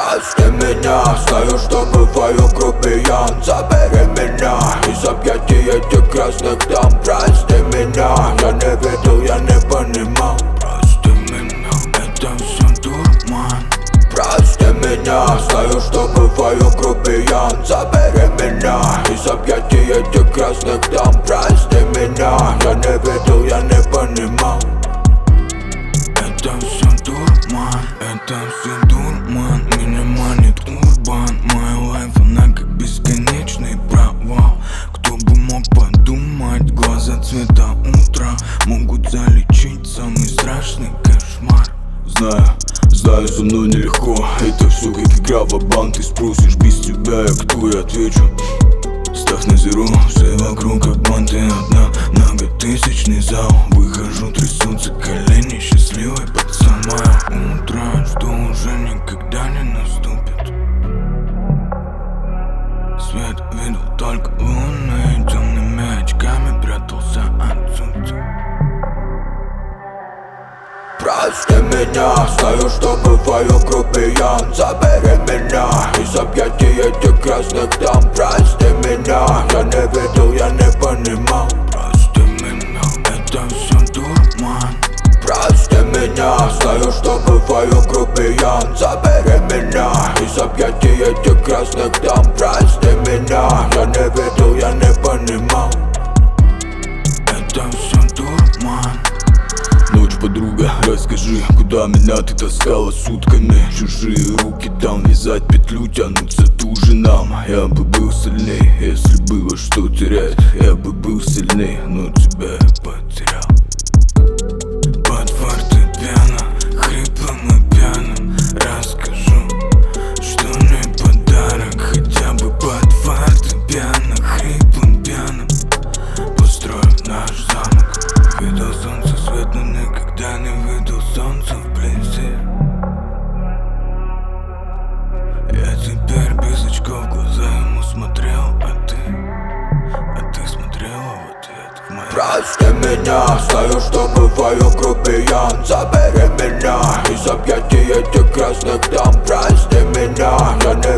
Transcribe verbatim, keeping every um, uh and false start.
Прости меня, знаю, что бываю грубиян. Забери меня из объятий этих красных дам. Прости меня, я не видел, я не понимал. Прости меня, это все дурман. Прости меня, знаю, что бываю грубиян. Забери меня из объятий этих красных дам. Прости меня, я не видел, я не понимал. Это все дурман, это все дурман. Меня манит урбан. Мой лайф, она как бесконечный провал. Кто бы мог подумать, глаза цвета утра могут залечить самый страшный кошмар. Знаю, знаю, со мной нелегко. Это все как игра ва-банк. Ты спросишь, без тебя я кто? Я отвечу: ставь на зеро, все вокруг как банты. Одна многотысячный зал. Выхожу, трясутся колени, счастливый пацан. Мое утро, что уже никогда не наступит. Свет видел только луны. Темными очками прятался от солнца. Прости меня, знаю, что бываю грубиян. Забери меня из объятий этих красных дам. Прости меня, я не видел, я не понимал. Прости меня, это все дурман. Прости меня, знаю, что бываю грубиян. Забери меня из объятий этих красных дам. Прости меня, я не видел, я не понимал. Это все дурман. Ночь, подруга, расскажи, куда меня ты таскала сутками? Чужие руки там вязать петлю, тянутся туже нам. Я бы был сильней, если было что терять. Я бы был сильней, но тебя я потерял. Под фортепиано, хриплым и пьяным расскажу, что не подарок. Хотя бы под фортепиано, хриплым пьяным построим наш замок. Видел солнце свет, но никогда не видел солнца вблизи. Я теперь без очков в глаза ему смотрел, а ты, а ты смотрела в ответ в мои. Прости меня, знаю, что бываю грубиян. Забери меня из объятий этих красных дам. Прости меня, я не